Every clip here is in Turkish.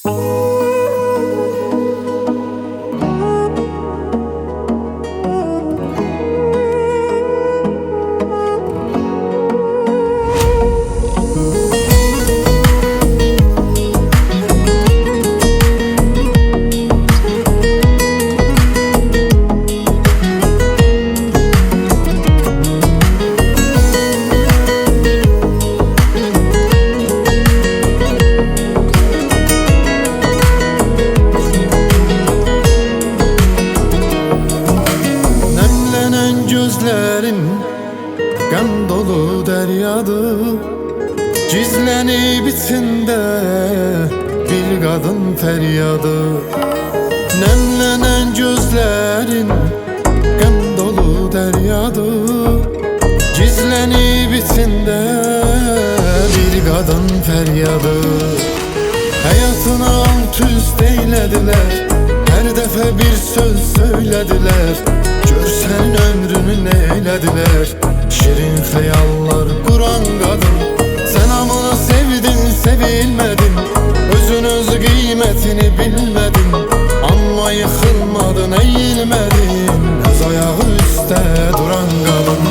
Gözlerin qan dolu deryadır, gizlenib içində bir qadın fəryadı. Nemlenen gözlerin qan dolu deryadır, gizlenib içində bir qadın fəryadı. Həyatını alt üst eylediler, her dəfə bir söz söylediler. Görsen ömrünü neylediler, şirin hayallar kuran kadın. Sen amını sevdin sevilmedin, özün öz kıymetini bilmedin. Ama yıkılmadın eğilmedin, öz ayağı üstte duran kadın.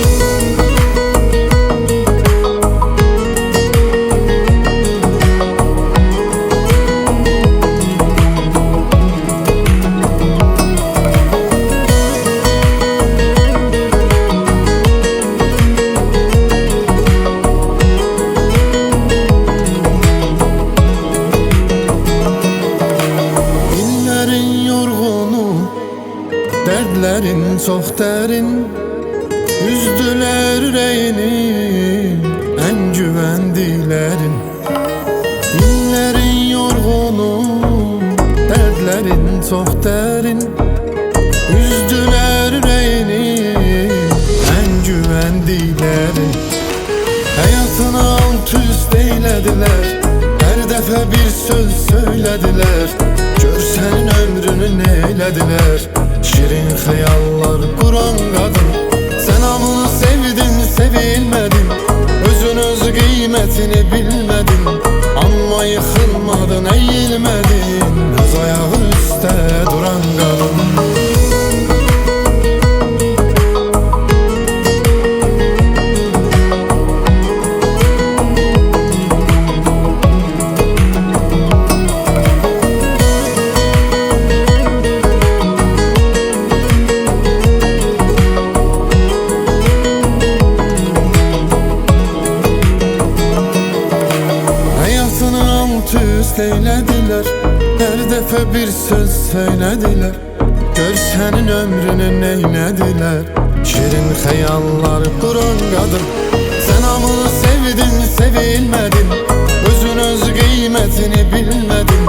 Dertlerin çok derin, üzdüler yüreğini en güvendilerin. İnlerin yorgunu, dertlerin çok derin, üzdüler yüreğini en güvendilerin. Hayatını alt üst eylediler, her defa bir söz söylediler. Görsen ömrünü neylediler, şirin hayallar kuran kadın. Sen amını sevdin sevilmedin, özün öz kıymetini bilmedin. Ama yıkılmadın eğilmedin, öz ayağı üstte duran kadın. Eylediler, her defa bir söz söylediler. Görsenin ömrünü neylediler, şirin hayallar kuran kadın. Sen amını sevdin sevilmedin, özün öz kıymetini bilmedin.